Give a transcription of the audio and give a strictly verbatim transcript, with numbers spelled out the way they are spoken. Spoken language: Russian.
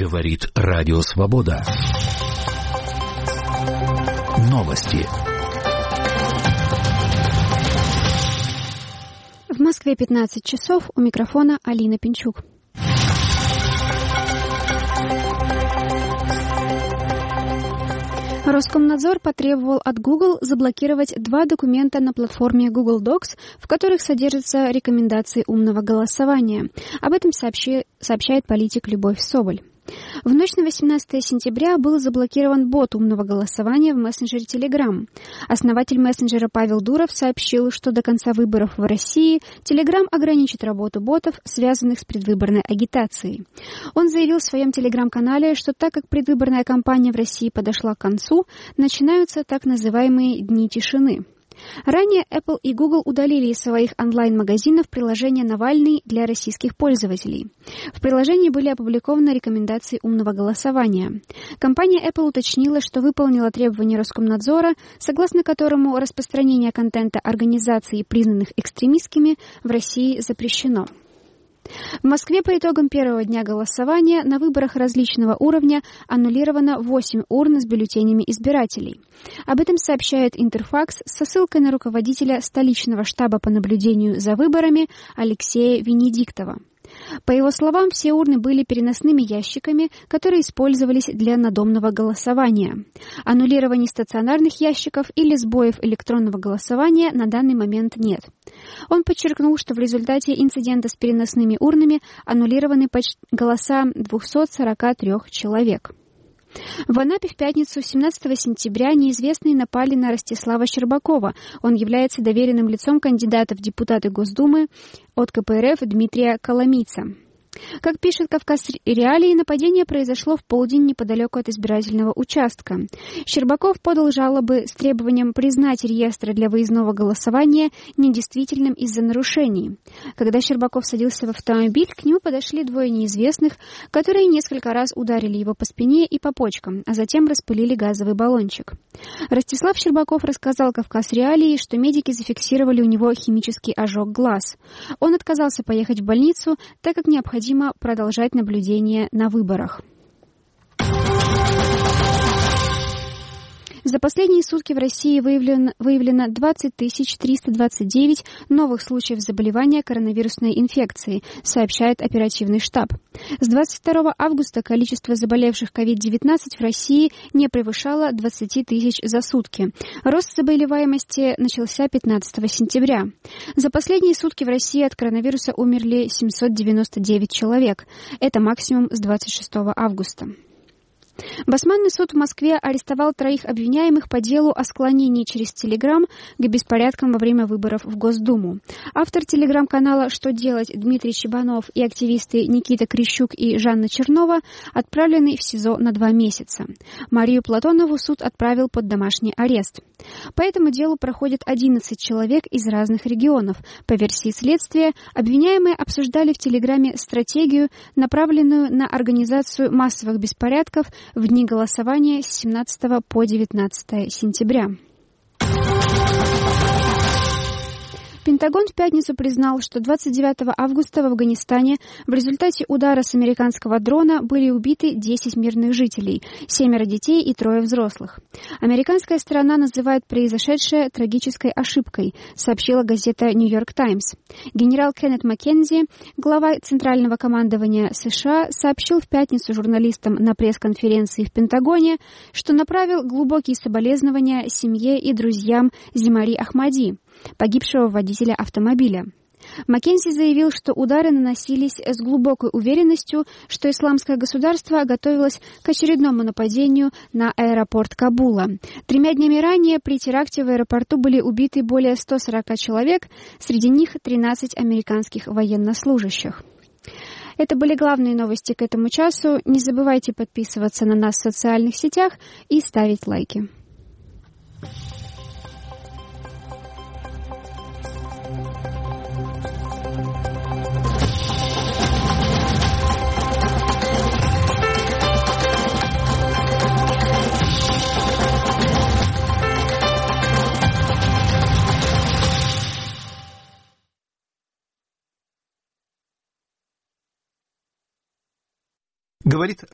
Говорит Радио Свобода. Новости. В Москве пятнадцать часов. У микрофона Алина Пинчук. Роскомнадзор потребовал от Google заблокировать два документа на платформе Google Docs, в которых содержатся рекомендации умного голосования. Об этом сообщи... сообщает политик Любовь Соболь. В ночь на восемнадцатое сентября был заблокирован бот умного голосования в мессенджере Telegram. Основатель мессенджера Павел Дуров сообщил, что до конца выборов в России Telegram ограничит работу ботов, связанных с предвыборной агитацией. Он заявил в своем Telegram-канале, что так как предвыборная кампания в России подошла к концу, начинаются так называемые «дни тишины». Ранее Apple и Google удалили из своих онлайн-магазинов приложение «Навальный» для российских пользователей. В приложении были опубликованы рекомендации умного голосования. Компания Apple уточнила, что выполнила требования Роскомнадзора, согласно которому распространение контента организаций, признанных экстремистскими, в России запрещено. В Москве по итогам первого дня голосования на выборах различного уровня аннулировано восемь урн с бюллетенями избирателей. Об этом сообщает Интерфакс со ссылкой на руководителя столичного штаба по наблюдению за выборами Алексея Венедиктова. По его словам, все урны были переносными ящиками, которые использовались для надомного голосования. Аннулирований стационарных ящиков или сбоев электронного голосования на данный момент нет. Он подчеркнул, что в результате инцидента с переносными урнами аннулированы почти голоса двухсот сорока трёх человек. В Анапе в пятницу, семнадцатого сентября, неизвестные напали на Ростислава Щербакова. Он является доверенным лицом кандидата в депутаты Госдумы от ка пэ эр эф Дмитрия Коломийца. Как пишет «Кавказ Реалии», нападение произошло в полдень неподалеку от избирательного участка. Щербаков подал жалобы с требованием признать реестр для выездного голосования недействительным из-за нарушений. Когда Щербаков садился в автомобиль, к нему подошли двое неизвестных, которые несколько раз ударили его по спине и по почкам, а затем распылили газовый баллончик. Ростислав Щербаков рассказал «Кавказ Реалии», что медики зафиксировали у него химический ожог глаз. Он отказался поехать в больницу, так как необходимо Необходимо продолжать наблюдение на выборах. За последние сутки в России выявлено, выявлено двадцать тысяч триста двадцать девять новых случаев заболевания коронавирусной инфекцией, сообщает оперативный штаб. С двадцать второго августа количество заболевших ковид девятнадцать в России не превышало двадцать тысяч за сутки. Рост заболеваемости начался пятнадцатого сентября. За последние сутки в России от коронавируса умерли семьсот девяносто девять человек. Это максимум с двадцать шестого августа. Басманный суд в Москве арестовал троих обвиняемых по делу о склонении через Телеграм к беспорядкам во время выборов в Госдуму. Автор телеграм-канала «Что делать» Дмитрий Чебанов и активисты Никита Крищук и Жанна Чернова отправлены в СИЗО на два месяца. Марию Платонову суд отправил под домашний арест. По этому делу проходят одиннадцать человек из разных регионов. По версии следствия, обвиняемые обсуждали в Телеграме стратегию, направленную на организацию массовых беспорядков в дни голосования с семнадцатого по девятнадцатое сентября. Пентагон в пятницу признал, что двадцать девятого августа в Афганистане в результате удара с американского дрона были убиты десять мирных жителей, семеро детей и трое взрослых. Американская сторона называет произошедшее трагической ошибкой, сообщила газета «Нью-Йорк Таймс». Генерал Кеннет Маккензи, глава Центрального командования США, сообщил в пятницу журналистам на пресс-конференции в Пентагоне, что направил глубокие соболезнования семье и друзьям Зимари Ахмади, погибшего водителя автомобиля. Маккензи заявил, что удары наносились с глубокой уверенностью, что исламское государство готовилось к очередному нападению на аэропорт Кабула. Тремя днями ранее при теракте в аэропорту были убиты более ста сорока человек, среди них тринадцать американских военнослужащих. Это были главные новости к этому часу. Не забывайте подписываться на нас в социальных сетях и ставить лайки. Говорит